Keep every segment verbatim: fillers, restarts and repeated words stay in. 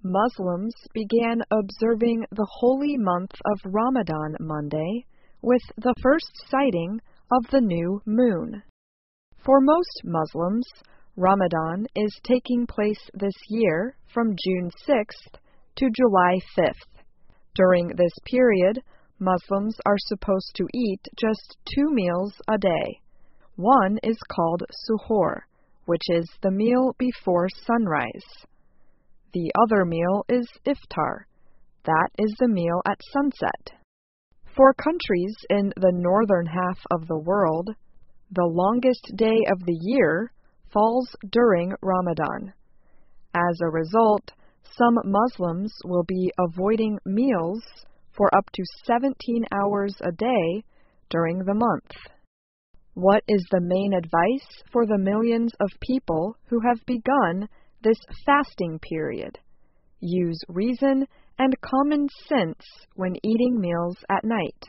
Muslims began observing the holy month of Ramadan Monday with the first sighting of the new moon. For most Muslims, Ramadan is taking place this year from June sixth to July fifth. During this period, Muslims are supposed to eat just two meals a day. One is called suhoor, which is the meal before sunrise. The other meal is iftar. That is the meal at sunset. For countries in the northern half of the world, the longest day of the year falls during Ramadan. As a result, some Muslims will be avoiding meals for up to seventeen hours a day during the month. What is the main advice for the millions of people who have begun this fasting period? Use reason and common sense when eating meals at night.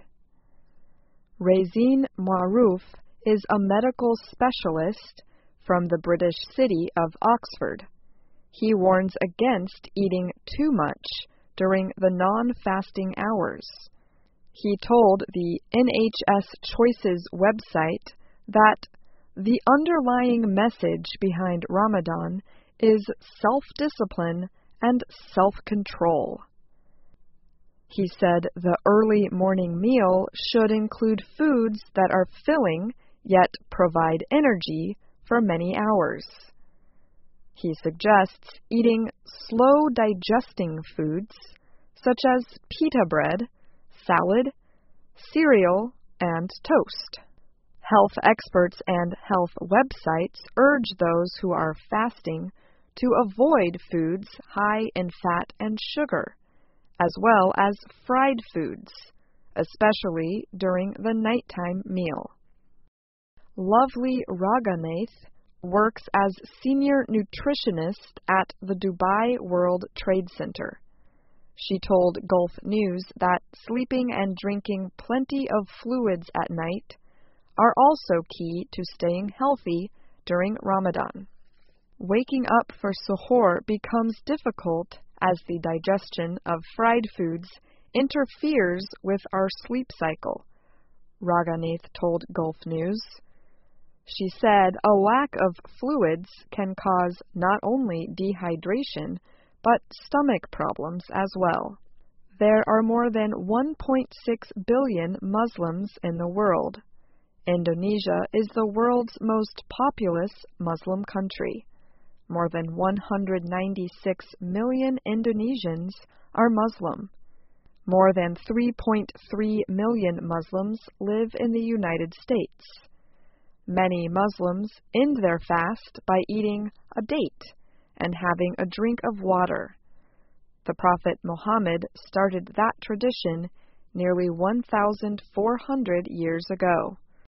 Razin Maroof is a medical specialist from the British city of Oxford. He warns against eating too much during the non-fasting hours. He told the N H S Choices website that the underlying message behind Ramadan is self-discipline and self-control. He said the early morning meal should include foods that are filling yet provide energy for many hours. He suggests eating slow digesting foods such as pita bread, salad, cereal, and toast. Health experts and health websites urge those who are fasting to avoid foods high in fat and sugar, as well as fried foods, especially during the nighttime meal. Lovely Raghunath works as senior nutritionist at the Dubai World Trade Center. She told Gulf News that sleeping and drinking plenty of fluids at night are also key to staying healthy during Ramadan. Waking up for suhoor becomes difficult as the digestion of fried foods interferes with our sleep cycle, Raghunath told Gulf News. She said a lack of fluids can cause not only dehydration, but stomach problems as well. There are more than one point six billion Muslims in the world. Indonesia is the world's most populous Muslim country. More than one hundred ninety-six million Indonesians are Muslim. More than three point three million Muslims live in the United States. Many Muslims end their fast by eating a date and having a drink of water. The Prophet Muhammad started that tradition nearly one thousand four hundred years ago.